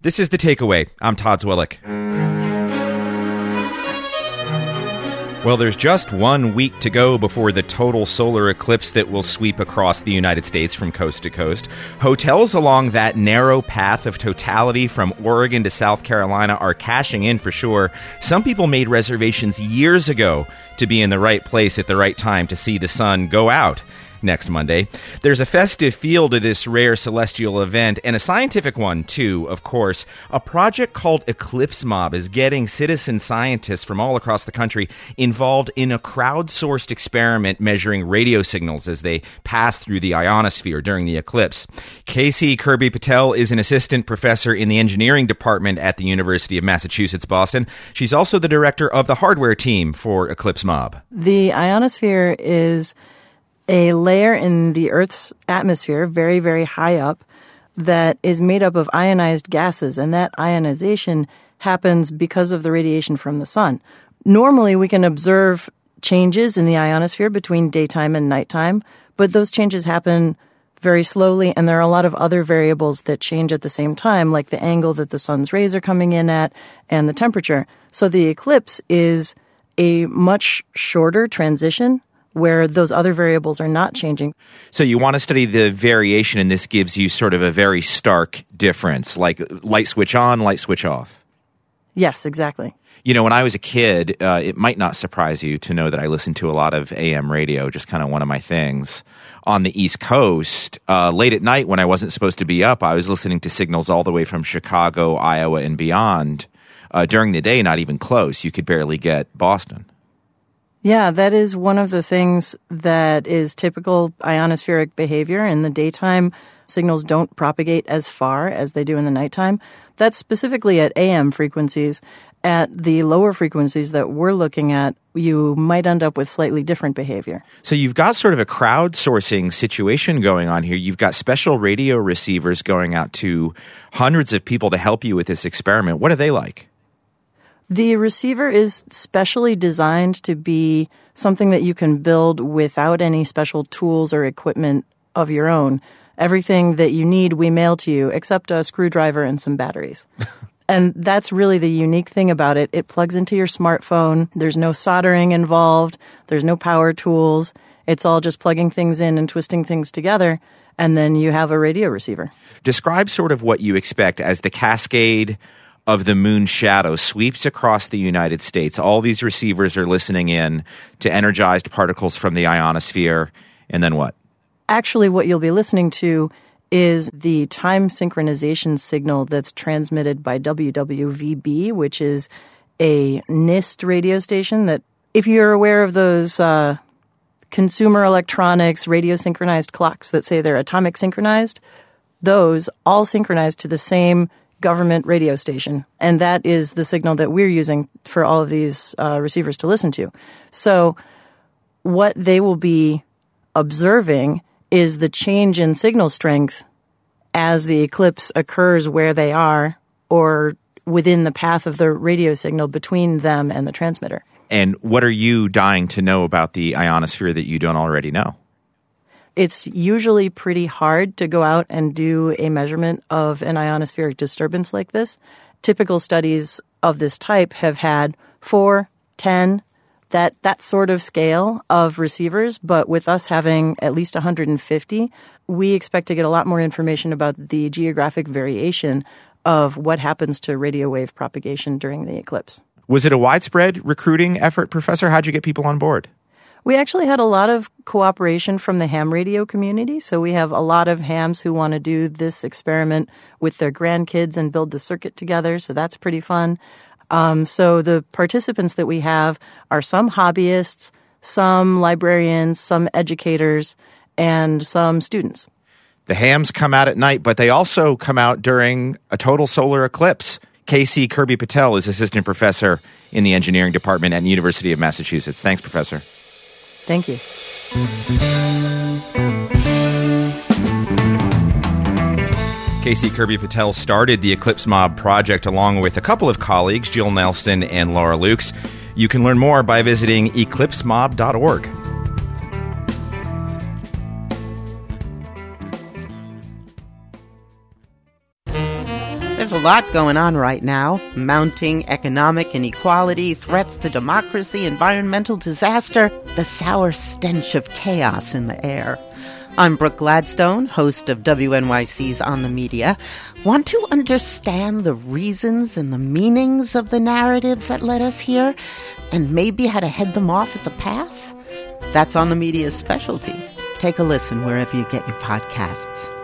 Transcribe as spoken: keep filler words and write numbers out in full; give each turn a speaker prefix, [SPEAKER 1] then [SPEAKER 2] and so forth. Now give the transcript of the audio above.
[SPEAKER 1] This is The Takeaway. I'm Todd Zwillick. Well, there's just one week to go before the total solar eclipse that will sweep across the United States from coast to coast. Hotels along that narrow path of totality from Oregon to South Carolina are cashing in for sure. Some people made reservations years ago to be in the right place at the right time to see the sun go out next Monday. There's a festive feel to this rare celestial event, and a scientific one, too, of course. A project called Eclipse Mob is getting citizen scientists from all across the country involved in a crowdsourced experiment measuring radio signals as they pass through the ionosphere during the eclipse. Casey Kirby Patel is an assistant professor in the engineering department at the University of Massachusetts, Boston. She's also the director of the hardware team for Eclipse Mob.
[SPEAKER 2] The ionosphere is a layer in the Earth's atmosphere, very, very high up, that is made up of ionized gases, and that ionization happens because of the radiation from the sun. Normally, we can observe changes in the ionosphere between daytime and nighttime, but those changes happen very slowly, and there are a lot of other variables that change at the same time, like the angle that the sun's rays are coming in at and the temperature. So the eclipse is a much shorter transition where those other variables are not changing.
[SPEAKER 1] So you want to study the variation, and this gives you sort of a very stark difference, like light switch on, light switch off.
[SPEAKER 2] Yes, exactly.
[SPEAKER 1] You know, when I was a kid, uh, it might not surprise you to know that I listened to a lot of A M radio, just kind of one of my things. On the East Coast, uh, late at night when I wasn't supposed to be up, I was listening to signals all the way from Chicago, Iowa, and beyond. Uh, during the day, not even close. You could barely get Boston.
[SPEAKER 2] Yeah, that is one of the things that is typical ionospheric behavior. In the daytime, signals don't propagate as far as they do in the nighttime. That's specifically at A M frequencies. At the lower frequencies that we're looking at, you might end up with slightly different behavior.
[SPEAKER 1] So you've got sort of a crowdsourcing situation going on here. You've got special radio receivers going out to hundreds of people to help you with this experiment. What are they like?
[SPEAKER 2] The receiver is specially designed to be something that you can build without any special tools or equipment of your own. Everything that you need, we mail to you, except a screwdriver and some batteries. And that's really the unique thing about it. It plugs into your smartphone. There's no soldering involved. There's no power tools. It's all just plugging things in and twisting things together, and then you have a radio receiver.
[SPEAKER 1] Describe sort of what you expect as the cascade of the moon's shadow sweeps across the United States. All these receivers are listening in to energized particles from the ionosphere. And then what?
[SPEAKER 2] Actually, what you'll be listening to is the time synchronization signal that's transmitted by W W V B, which is a NIST radio station that, if you're aware of those uh, consumer electronics radio synchronized clocks that say they're atomic synchronized, those all synchronize to the same government radio station, and that is the signal that we're using for all of these uh, receivers to listen to. So what they will be observing is the change in signal strength as the eclipse occurs where they are or within the path of the radio signal between them and the transmitter.
[SPEAKER 1] And what are you dying to know about the ionosphere that you don't already know?
[SPEAKER 2] It's usually pretty hard to go out and do a measurement of an ionospheric disturbance like this. Typical studies of this type have had four, ten, that, that sort of scale of receivers. But with us having at least one hundred fifty, we expect to get a lot more information about the geographic variation of what happens to radio wave propagation during the eclipse.
[SPEAKER 1] Was it a widespread recruiting effort, Professor? How'd you get people on board?
[SPEAKER 2] We actually had a lot of cooperation from the ham radio community, so we have a lot of hams who want to do this experiment with their grandkids and build the circuit together, so that's pretty fun. Um, so the participants that we have are some hobbyists, some librarians, some educators, and some students.
[SPEAKER 1] The hams come out at night, but they also come out during a total solar eclipse. Casey Kirby Patel is assistant professor in the engineering department at the University of Massachusetts. Thanks, Professor.
[SPEAKER 2] Thank you.
[SPEAKER 1] Casey Kirby Patel started the Eclipse Mob project along with a couple of colleagues, Jill Nelson and Laura Lukes. You can learn more by visiting eclipse mob dot org.
[SPEAKER 3] There's a lot going on right now. Mounting economic inequality, threats to democracy, environmental disaster, the sour stench of chaos in the air. I'm Brooke Gladstone, host of W N Y C's On the Media. Want to understand the reasons and the meanings of the narratives that led us here, and maybe how to head them off at the pass? That's On the Media's specialty. Take a listen wherever you get your podcasts.